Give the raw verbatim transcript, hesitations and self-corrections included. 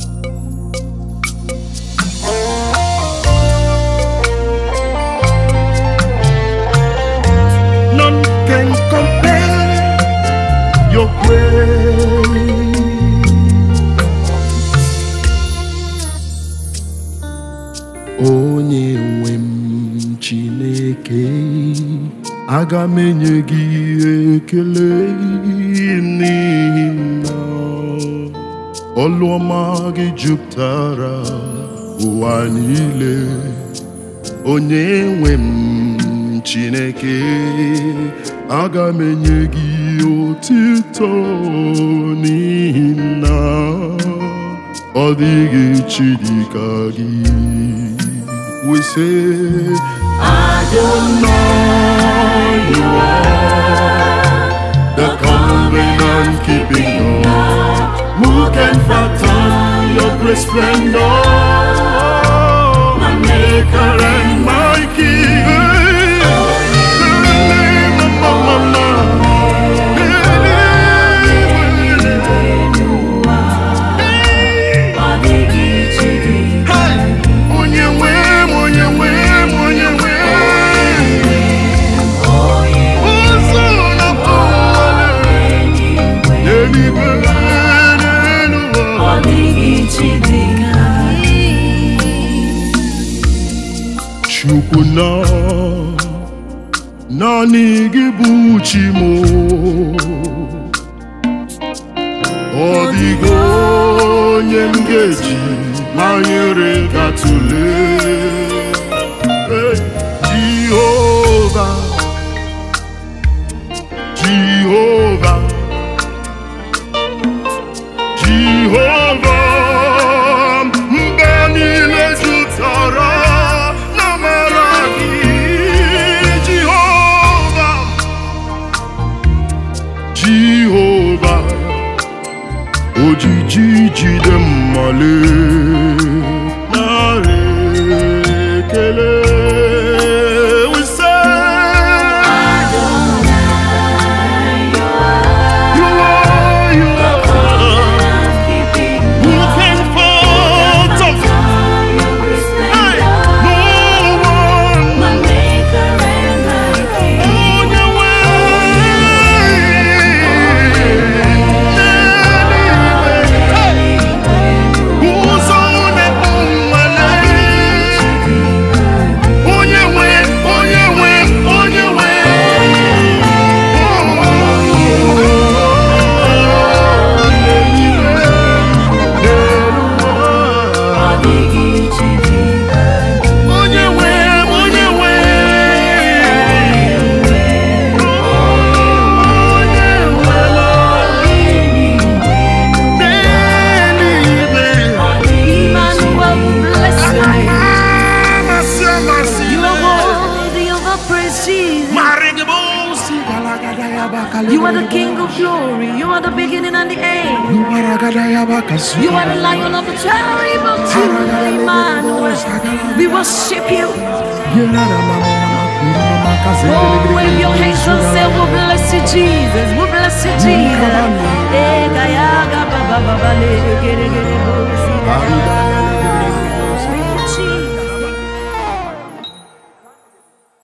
None can compare your grace. Onye nwe m Chineke, aga m enye gị ekele n'ihi na ọlụ ọma gị jupụtara ụwa niile. Onye nwe m Chineke, aga m enye gị otuto n'ihi na ọ dịghị chi dị ka gị. We say, Adonai, you are the covenant-keeping God. Who can fathom your great splendor? My Maker and my King. Chukuna nani gị bụ chi m, ọ dịghị onye m ga-eji manyere ka tụlee. Jehova, Jehova, Jehova, mba niile jụtara Jehova, ojiji jide mmale nare ekele. We say, Adonai, you are, you are, who can fathom? Hey, no one. My Maker and my King. On your way. You are the King of glory. You are the beginning and the end. You are the Lion of the tribe of Judah, Emmanuel. We worship you. Oh, wave your hands and say, we bless you, Jesus. We bless you, Jesus.